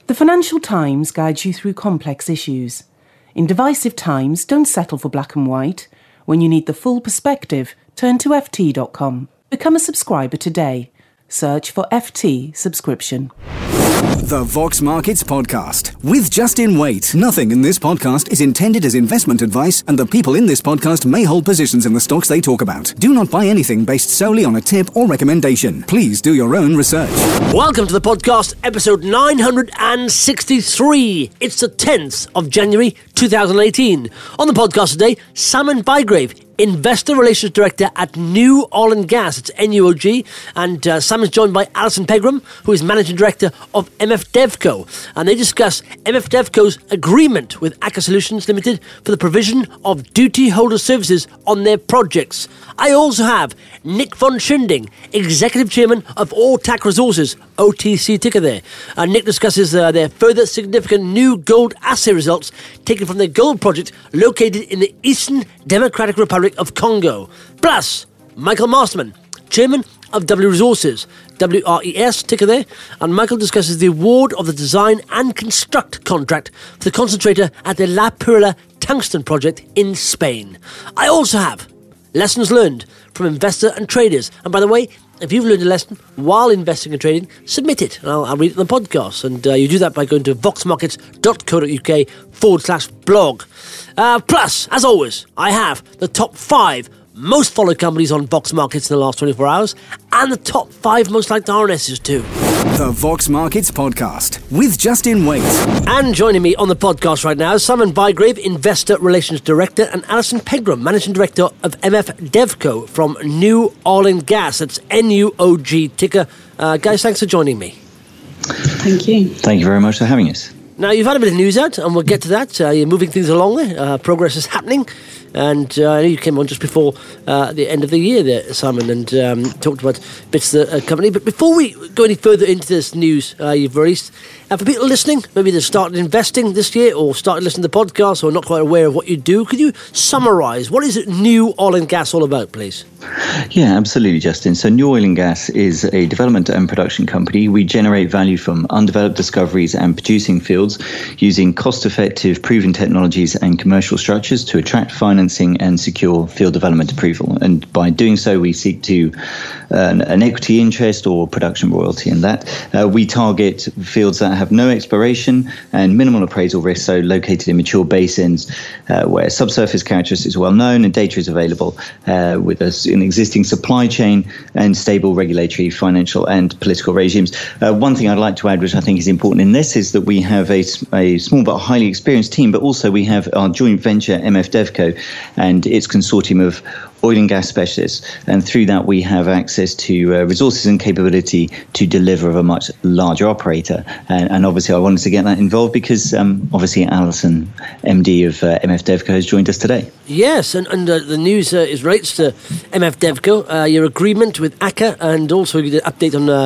The Financial Times guides you through complex issues. In divisive times, don't settle for black and white. When you need the full perspective, turn to ft.com. Become a subscriber today. Search for FT subscription. The Vox Markets Podcast with Justin Waite. Nothing in this podcast is intended as investment advice, and the people in this podcast may hold positions in the stocks they talk about. Do not buy anything based solely on a tip or recommendation. Please do your own research. Welcome to the podcast, episode 963. It's the 10th of January 2018. On the podcast today, Simon Bygrave, Investor Relations Director at New Oil and Gas. It's NUOG. And Simon's joined by Alison Pegram, who is Managing Director of MF Devco. And they discuss MF Devco's agreement with Aker Solutions Limited for the provision of duty holder services on their projects. I also have Nick von Schinding, Executive Chairman of Alltac Resources, OTC ticker there. Nick discusses their further significant new gold assay results taken from their gold project located in the Eastern Democratic Republic of Congo. Plus, Michael Masterman, Chairman of W Resources, WRES ticker there, and Michael discusses the award of the design and construct contract for the concentrator at the La Perla tungsten project in Spain. I also have lessons learned from investor and traders. And by the way, if you've learned a lesson while investing and trading, submit it, and I'll read it on the podcast. And you do that by going to voxmarkets.co.uk/blog. Plus, as always, I have the top 5 most followed companies on Vox Markets in the last 24 hours, and the top 5 most liked RNSs too. The Vox Markets Podcast with Justin Waite. And joining me on the podcast right now is Simon Bygrave, Investor Relations Director, and Alison Pegram, Managing Director of MF Devco from New Oil and Gas. That's NUOG ticker. Guys, thanks for joining me. Thank you. Thank you very much for having us. Now, you've had a bit of news out, and we'll get to that. You're moving things along there. Progress is happening. And I know you came on just before the end of the year there, Simon, and talked about bits of the company. But before we go any further into this news you've released, for people listening, maybe they've started investing this year or started listening to the podcast or not quite aware of what you do, could you summarise what is New Oil and Gas all about, please? Yeah, absolutely, Justin. So New Oil and Gas is a development and production company. We generate value from undeveloped discoveries and producing fields using cost-effective, proven technologies and commercial structures to attract financing and secure field development approval. And by doing so, we seek to earn an equity interest or production royalty in that. We target fields that have no exploration and minimal appraisal risk, so located in mature basins where subsurface characteristics are well known and data is available with an existing supply chain and stable regulatory, financial and political regimes. One thing I'd like to add, which I think is important in this, is that we have a small but highly experienced team, but also we have our joint venture, MF Devco, and its consortium of oil and gas specialists, and through that we have access to resources and capability to deliver of a much larger operator. And obviously I wanted to get that involved because obviously Alison, MD of MF Devco, has joined us today. Yes, and the news relates to MF Devco, your agreement with Aker, and also you did an update on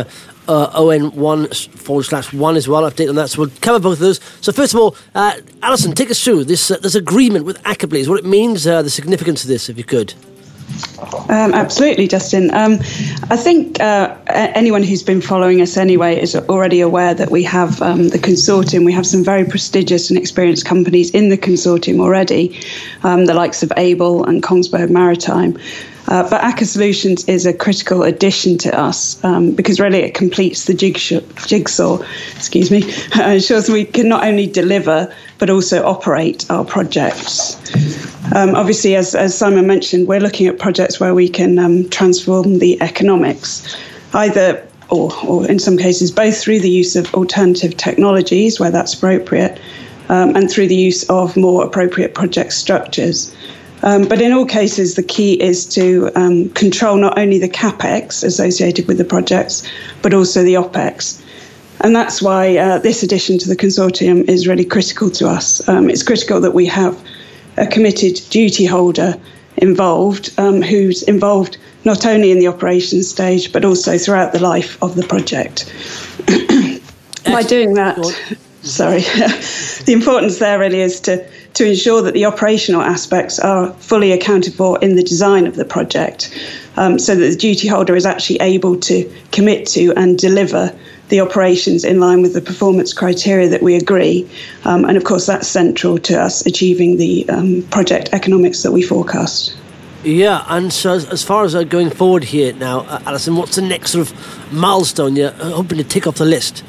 ON1/1 as well, update on that. So we'll cover both of those. So first of all, Alison, take us through this agreement with Aker, please. What it means, the significance of this, if you could. Absolutely, Justin. I think anyone who's been following us anyway is already aware that we have the consortium. We have some very prestigious and experienced companies in the consortium already, the likes of Able and Kongsberg Maritime. But Aker Solutions is a critical addition to us because really it completes the jigsaw, ensures we can not only deliver but also operate our projects. Obviously, as Simon mentioned, we're looking at projects where we can transform the economics, either or in some cases both through the use of alternative technologies where that's appropriate and through the use of more appropriate project structures. But in all cases, the key is to control not only the CapEx associated with the projects, but also the OpEx. And that's why this addition to the consortium is really critical to us. It's critical that we have a committed duty holder involved, who's involved not only in the operations stage, but also throughout the life of the project. By doing that, the importance there really is to ensure that the operational aspects are fully accounted for in the design of the project, so that the duty holder is actually able to commit to and deliver the operations in line with the performance criteria that we agree. And of course, that's central to us achieving the project economics that we forecast. Yeah, and so as far as going forward here now, Alison, what's the next sort of milestone you're hoping to tick off the list?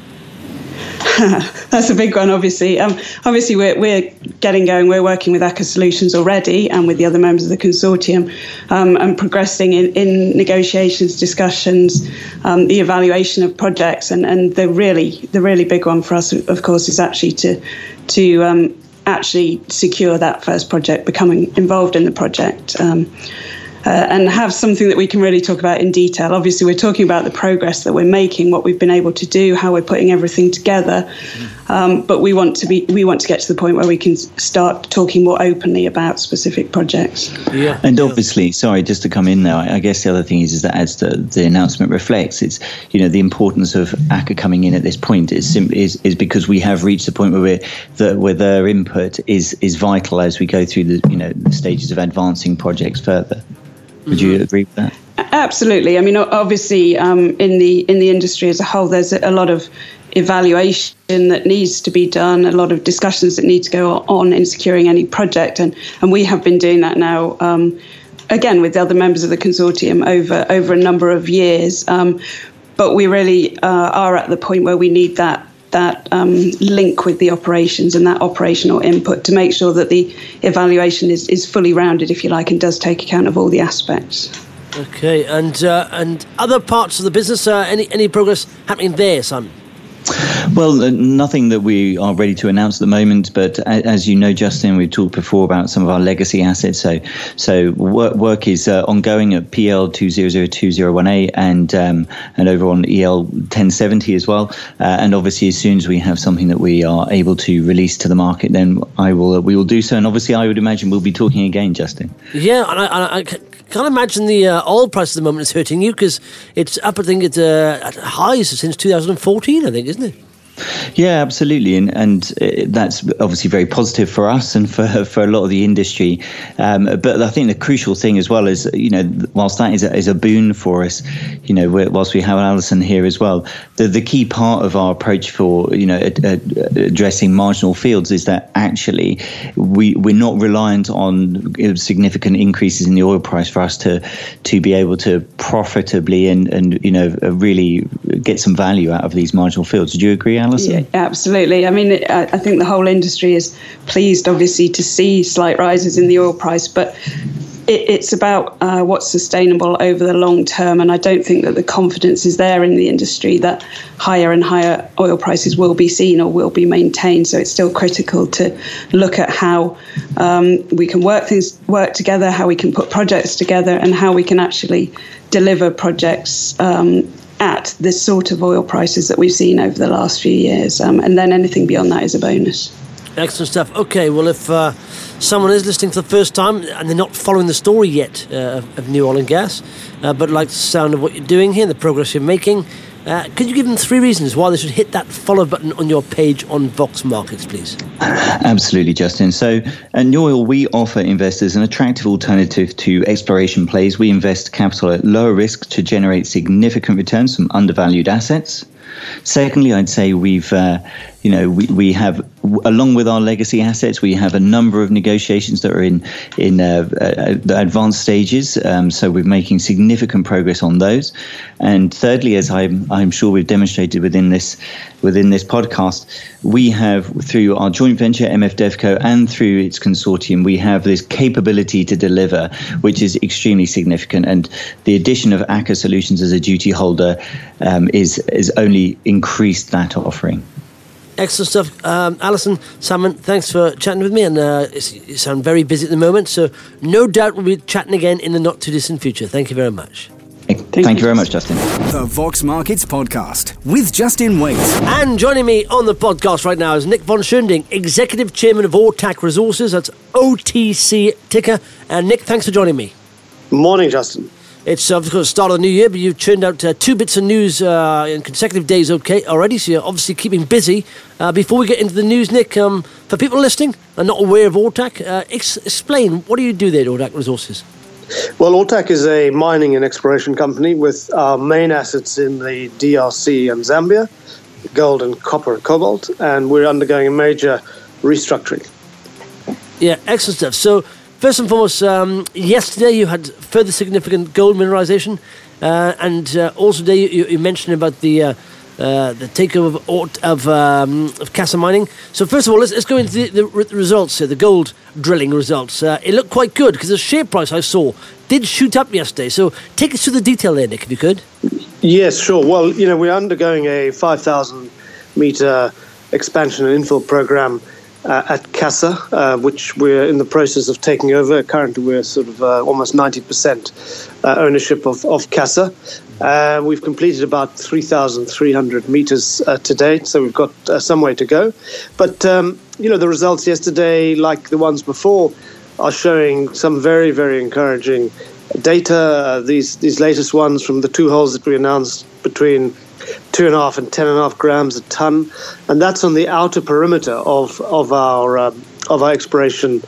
That's a big one, obviously. Obviously, we're getting going. We're working with Aker Solutions already and with the other members of the consortium and progressing in negotiations, discussions, the evaluation of projects. And the really big one for us, of course, is actually to actually secure that first project, becoming involved in the project. And have something that we can really talk about in detail. Obviously, we're talking about the progress that we're making, what we've been able to do, how we're putting everything together. But we want to get to the point where we can start talking more openly about specific projects. Yeah. And obviously, sorry, just to come in there, I guess the other thing is that as the announcement reflects, it's the importance of Aker coming in at this point is because we have reached the point where their input is vital as we go through the stages of advancing projects further. Would you agree with that? Absolutely. I mean, obviously, in the industry as a whole, there's a lot of evaluation that needs to be done, a lot of discussions that need to go on in securing any project, and we have been doing that now, again, with the other members of the consortium over a number of years. But we really are at the point where we need that link with the operations and that operational input to make sure that the evaluation is fully rounded, if you like, and does take account of all the aspects. Okay, and other parts of the business, any progress happening there, Simon? Well, nothing that we are ready to announce at the moment, but as you know, Justin, we've talked before about some of our legacy assets. So work is ongoing at PL 200201A and over on EL 1070 as well. And obviously, as soon as we have something that we are able to release to the market, then we will do so. And obviously, I would imagine we'll be talking again, Justin. Yeah, and I can't imagine the oil price at the moment is hurting you, because it's up, I think, at highs since 2014, I think, isn't it? Yeah, absolutely, and that's obviously very positive for us and for a lot of the industry. But I think the crucial thing as well is, whilst that is a boon for us, whilst we have Alison here as well, the key part of our approach for addressing marginal fields is that actually we're not reliant on significant increases in the oil price for us to be able to profitably and really get some value out of these marginal fields. Do you agree, Alison? Yeah, absolutely. I mean, I think the whole industry is pleased, obviously, to see slight rises in the oil price, but it's about what's sustainable over the long term. And I don't think that the confidence is there in the industry that higher and higher oil prices will be seen or will be maintained. So it's still critical to look at how we can work together, how we can put projects together, and how we can actually deliver projects at the sort of oil prices that we've seen over the last few years. And then anything beyond that is a bonus. Excellent stuff. Okay, well, if someone is listening for the first time and they're not following the story yet of New Oil and Gas, but like the sound of what you're doing here, the progress you're making, could you give them 3 reasons why they should hit that follow button on your page on Vox Markets, please? Absolutely, Justin. So at New Oil, we offer investors an attractive alternative to exploration plays. We invest capital at lower risk to generate significant returns from undervalued assets. Secondly, I'd say we have, along with our legacy assets, we have a number of negotiations that are in the advanced stages. So we're making significant progress on those. And thirdly, as I'm sure we've demonstrated within this podcast, we have, through our joint venture MF Devco and through its consortium, we have this capability to deliver, which is extremely significant. And the addition of Aker Solutions as a duty holder is only increased that offering. Excellent stuff. Alison, Simon, thanks for chatting with me. And you sound very busy at the moment, so no doubt we'll be chatting again in the not-too-distant future. Thank you very much. Thank you very much, Justin. The Vox Markets Podcast with Justin Waite. And joining me on the podcast right now is Nick von Schoending, Executive Chairman of Ortac Resources. That's OTC ticker. And Nick, thanks for joining me. Morning, Justin. It's of course the start of the new year, but you've churned out 2 bits of news in consecutive days already, so you're obviously keeping busy. Before we get into the news, Nick, for people listening and not aware of Ortac, explain, what do you do there at Ortac Resources? Well, Autac is a mining and exploration company with our main assets in the DRC and Zambia, gold and copper and cobalt, and we're undergoing a major restructuring. Yeah, excellent stuff. So, first and foremost, yesterday you had further significant gold mineralization, and also today you mentioned about the takeover of Casa Mining. So first of all, let's go into the results here, the gold drilling results. It looked quite good because the share price I saw did shoot up yesterday. So take us through the detail there, Nick, if you could. Yes, sure. Well, we're undergoing a 5,000 meter expansion and infill program at Casa, which we're in the process of taking over. Currently, we're sort of almost 90% ownership of Casa. We've completed about 3,300 meters to date, so we've got some way to go. But, the results yesterday, like the ones before, are showing some very, very encouraging data. These latest ones from the two holes that we announced between 2.5 and 10.5 grams a ton, and that's on the outer perimeter of our exploration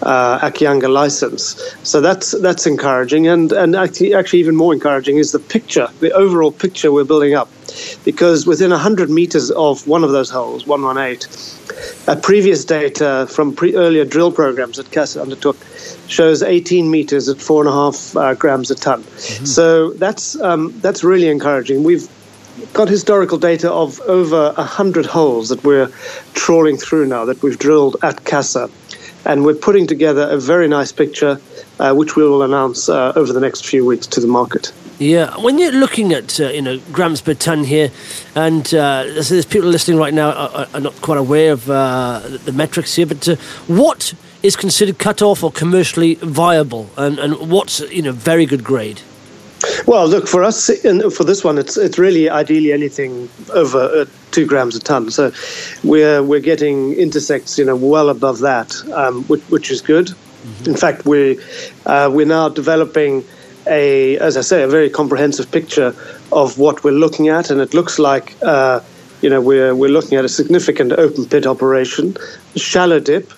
Akianga license. So that's encouraging, and actually even more encouraging is the overall picture we're building up, because within 100 meters of one of those holes, 118, previous data from earlier drill programs that Casa undertook shows 18 meters at 4.5 grams a ton. Mm-hmm. So that's really encouraging. We've got historical data of over 100 holes that we're trawling through now, that we've drilled at Casa. And we're putting together a very nice picture, which we will announce over the next few weeks to the market. Yeah, when you're looking at grams per ton here, and there's people listening right now are not quite aware of the metrics here, but what is considered cut off or commercially viable, and what's very good grade? Well, look, for us, for this one, it's really ideally anything over 2 grams a ton. So we're getting intersects, well above that, which is good. Mm-hmm. In fact, we're now developing as I say, a very comprehensive picture of what we're looking at, and it looks like we're looking at a significant open pit operation, shallow dip.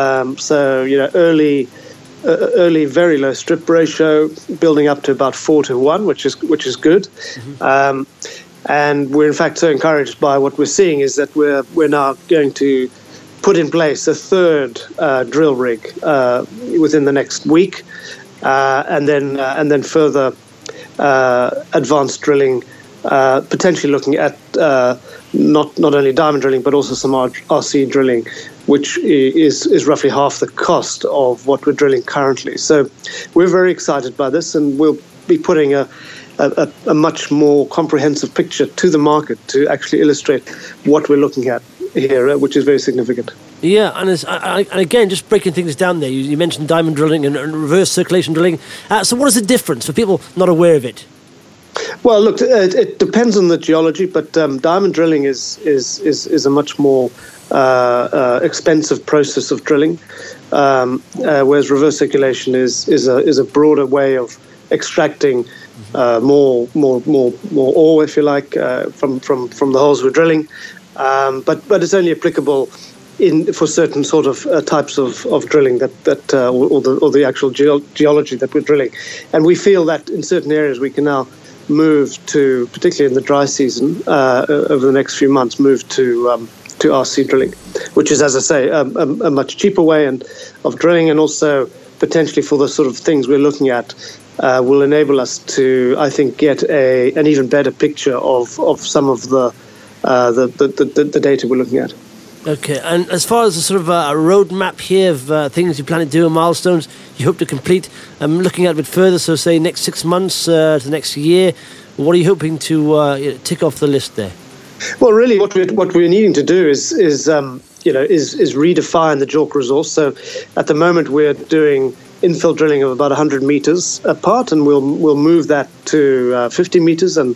Early very low strip ratio, building up to about 4:1, which is good. Mm-hmm. And we're in fact so encouraged by what we're seeing is that we're now going to put in place a third drill rig within the next week, and then further advanced drilling, potentially looking at not only diamond drilling but also some RC drilling, which is roughly half the cost of what we're drilling currently. So we're very excited by this, and we'll be putting a much more comprehensive picture to the market to actually illustrate what we're looking at here, which is very significant. Yeah, and again, just breaking things down there, you mentioned diamond drilling and reverse circulation drilling. So what is the difference for people not aware of it? Well, look, it depends on the geology, but diamond drilling is a much more expensive process of drilling, whereas reverse circulation is a broader way of extracting more ore, if you like, from the holes we're drilling. But it's only applicable for certain sort of types of drilling or the actual geology that we're drilling, and we feel that in certain areas we can now move to, particularly in the dry season, over the next few months, move to RC drilling, which is, as I say, a much cheaper way of drilling, and also potentially for the sort of things we're looking at, will enable us to, I think, get an even better picture of some of the data we're looking at. Okay, and as far as a sort of a roadmap here of things you plan to do and milestones you hope to complete, I'm looking at a bit further, so say next 6 months to the next year, what are you hoping to tick off the list there? Well, really, what we're needing to do is redefine the JORC resource. So, at the moment, we're doing infill drilling of about 100 meters apart, and we'll move that to 50 meters and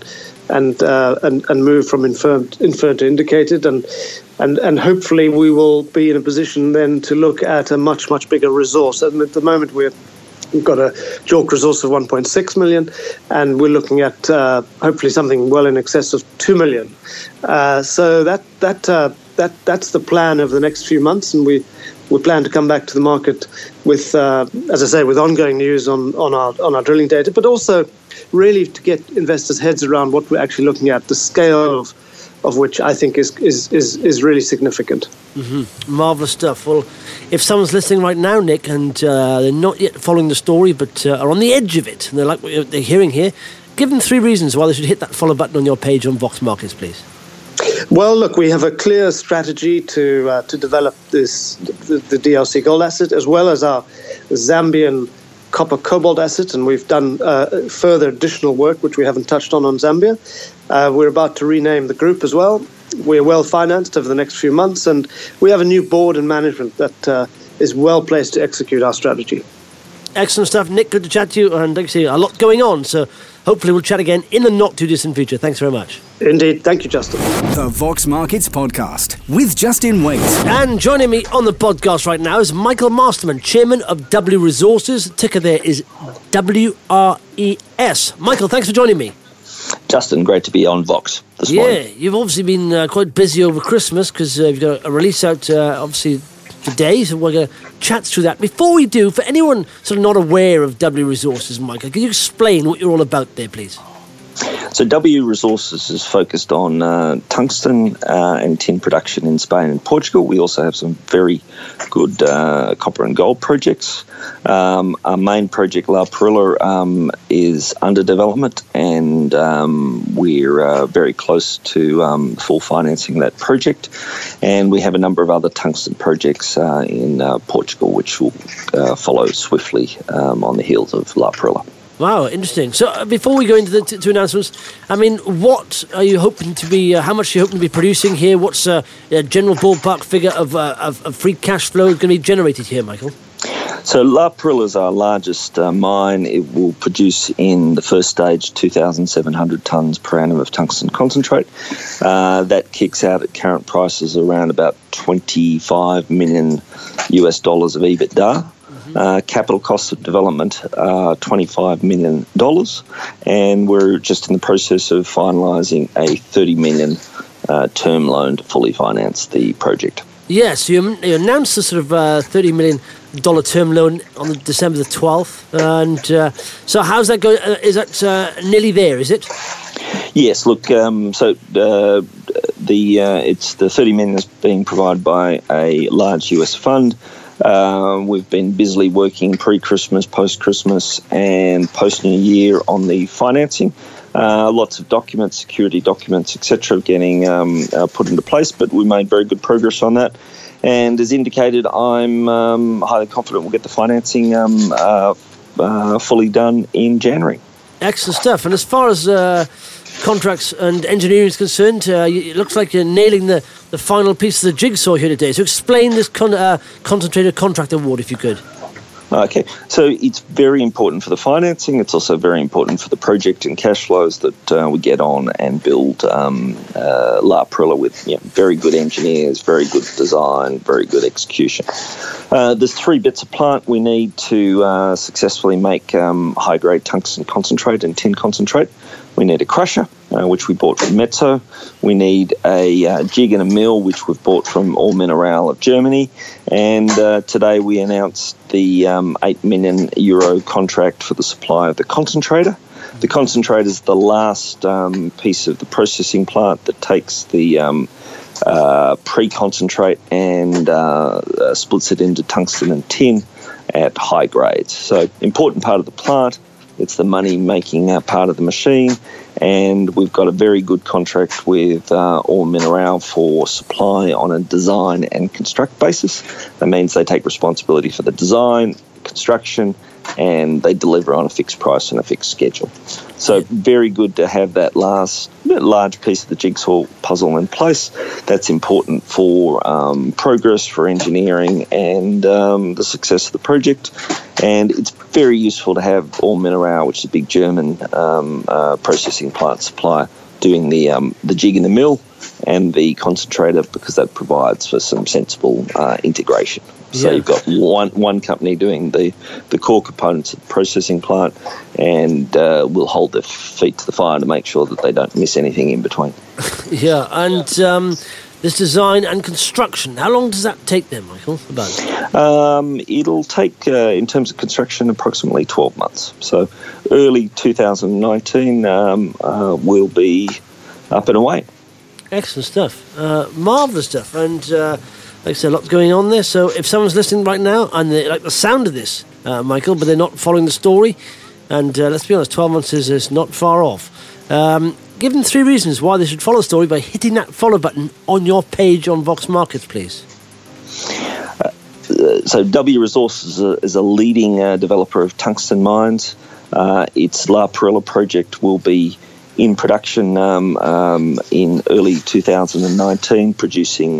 move from inferred to indicated, and hopefully we will be in a position then to look at a much bigger resource. And at the moment, we're We've got a JORC resource of 1.6 million, and we're looking at hopefully something well in excess of 2 million. So that's the plan over the next few months, and we plan to come back to the market with, as I say, with ongoing news on our drilling data, but also really to get investors' heads around what we're actually looking at, the scale of which I think is really significant. Mm-hmm. Marvellous stuff. Well, if someone's listening right now, Nick, and they're not yet following the story, but are on the edge of it, and they like what they're hearing here, give them 3 reasons why they should hit that follow button on your page on Vox Markets, please. Well, look, we have a clear strategy to develop the DRC gold asset, as well as our Zambian copper cobalt asset, and we've done further additional work which we haven't touched on Zambia. We're about to rename the group as well. We're well financed over the next few months, and we have a new board and management that is well placed to execute our strategy. Excellent stuff, Nick. Good to chat to you, and like I say, a lot going on, so hopefully we'll chat again in the not too distant future. Thanks very much. Indeed. Thank you, Justin. The Vox Markets Podcast with Justin Waite. And joining me on the podcast right now is Michael Masterman, Chairman of W Resources. The ticker there is WRES. Michael, thanks for joining me. Justin, great to be on Vox this morning. Yeah, you've obviously been quite busy over Christmas because you've got a release out, obviously, today, so we're going to chat through that. Before we do, for anyone sort of not aware of W Resources, Michael, can you explain what you're all about there, please? So W Resources is focused on tungsten and tin production in Spain and Portugal. We also have some very good copper and gold projects. Our main project, La Perilla, is under development, and we're very close to full financing that project. And we have a number of other tungsten projects in Portugal, which will follow swiftly on the heels of La Perilla. Wow, interesting. So before we go into the two announcements, I mean, what are you hoping to be, how much are you hoping to be producing here? What's a general ballpark figure of free cash flow going to be generated here, Michael? So La Perilla is our largest mine. It will produce in the first stage 2,700 tonnes per annum of tungsten concentrate. That kicks out at current prices around about $25 million US of EBITDA. Capital costs of development are $25 million, and we're just in the process of finalising a $30 million term loan to fully finance the project. Yes, you announced the sort of $30 million term loan on December the 12th, and so how's that going? Is that nearly there, is it? Yes, look, it's the $30 million is being provided by a large US fund. We've been busily working pre-Christmas, post-Christmas, and post-New Year on the financing. Lots of documents, security documents, etc., getting put into place, but we made very good progress on that. And as indicated, I'm highly confident we'll get the financing fully done in January. Excellent stuff. And as far as contracts and engineering is concerned, it looks like you're nailing the final piece of the jigsaw here today. So explain this concentrated contract award, if you could. Okay, so it's very important for the financing. It's also very important for the project and cash flows that we get on and build La Perilla with very good engineers, very good design, very good execution. There's 3 bits of plant we need to successfully make high-grade tungsten concentrate and tin concentrate. We need a crusher, which we bought from Metso. We need a jig and a mill, which we've bought from All Mineral of Germany. And today we announced the €8 million contract for the supply of the concentrator. The concentrator is the last piece of the processing plant that takes the pre-concentrate and splits it into tungsten and tin at high grades. So important part of the plant. It's the money-making part of the machine, and we've got a very good contract with All Mineral for supply on a design and construct basis. That means they take responsibility for the design, construction, and they deliver on a fixed price and a fixed schedule. So very good to have that last large piece of the jigsaw puzzle in place. That's important for progress, for engineering, and the success of the project. And it's very useful to have All Mineral, which is a big German processing plant supplier, doing the jig in the mill and the concentrator, because that provides for some sensible integration. So you've got one company doing the core components of the processing plant, and we'll hold their feet to the fire to make sure that they don't miss anything in between. Yeah, and this design and construction, how long does that take then, Michael? It'll take, in terms of construction, approximately 12 months. So early 2019 we'll be up and away. Excellent stuff. Marvellous stuff. And like I said, lots going on there. So if someone's listening right now and they like the sound of this, Michael, but they're not following the story, and let's be honest, 12 months is not far off. Give them 3 reasons why they should follow the story by hitting that follow button on your page on Vox Markets, please. So W Resources is a leading developer of tungsten mines. Its La Perla project will be in production in early 2019, producing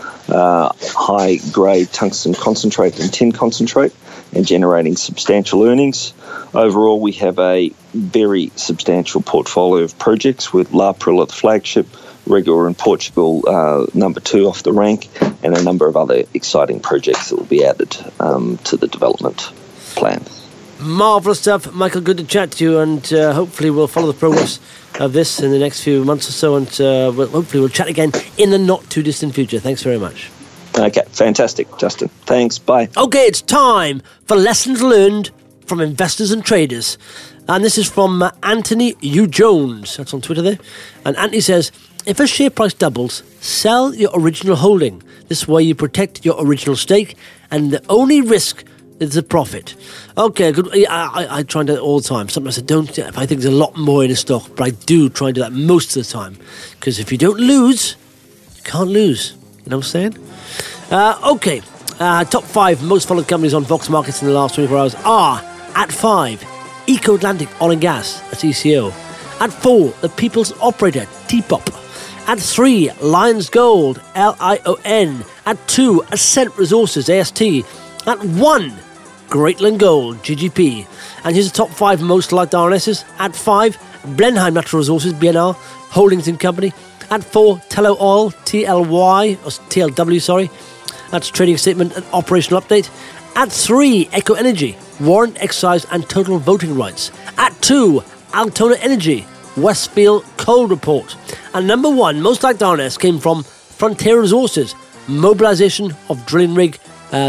high-grade tungsten concentrate and tin concentrate and generating substantial earnings. Overall, we have a very substantial portfolio of projects, with La Perla the flagship, Regor in Portugal number 2 off the rank, and a number of other exciting projects that will be added to the development plan. Marvellous stuff. Michael, good to chat to you, and hopefully we'll follow the progress of this in the next few months or so, and hopefully we'll chat again in the not-too-distant future. Thanks very much. Okay, fantastic, Justin. Thanks, bye. Okay, it's time for Lessons Learned from Investors and Traders. And this is from Anthony U. Jones. That's on Twitter there. And Anthony says, if a share price doubles, sell your original holding. This way you protect your original stake, and the only risk is the profit. Okay, good. I try and do that all the time. Sometimes I don't. If I think there's a lot more in a stock, but I do try and do that most of the time. Because if you don't lose, you can't lose. You know what I'm saying? Okay. Top 5 most followed companies on Vox Markets in the last 24 hours are: at 5, Eco Atlantic Oil and Gas, that's ECO. At 4, the People's Operator, TPOP. At 3, Lions Gold, LION. At 2, Ascent Resources, AST. At 1, Greatland Gold, GGP. And here's the top 5 most liked RNSs. At 5, Blenheim Natural Resources, BNR, Holdings and Company. At 4, Tello Oil, TLY, or TLW, sorry. That's trading statement and operational update. At 3, Echo Energy, warrant exercise and total voting rights. At 2, Altona Energy, Westfield Coal Report. And number 1 most liked RNS came from Frontier Resources, mobilisation of drilling rig to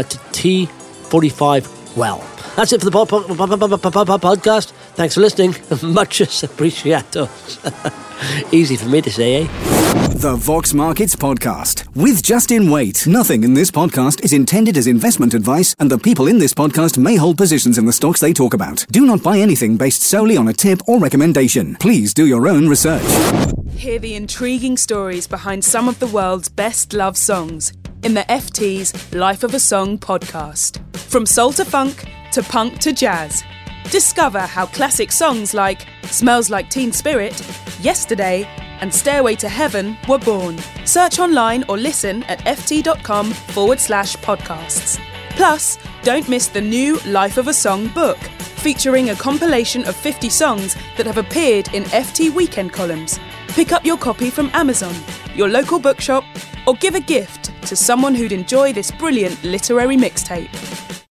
T45 well. That's it for the podcast. Thanks for listening. Much appreciated. Easy for me to say, eh? The Vox Markets Podcast with Justin Waite. Nothing in this podcast is intended as investment advice, and the people in this podcast may hold positions in the stocks they talk about. Do not buy anything based solely on a tip or recommendation. Please do your own research. Hear the intriguing stories behind some of the world's best loved songs in the FT's Life of a Song podcast. From soul to funk to punk to jazz. Discover how classic songs like Smells Like Teen Spirit, Yesterday, and Stairway to Heaven were born. Search online or listen at ft.com/podcasts. Plus, don't miss the new Life of a Song book, featuring a compilation of 50 songs that have appeared in FT weekend columns. Pick up your copy from Amazon, your local bookshop, or give a gift to someone who'd enjoy this brilliant literary mixtape.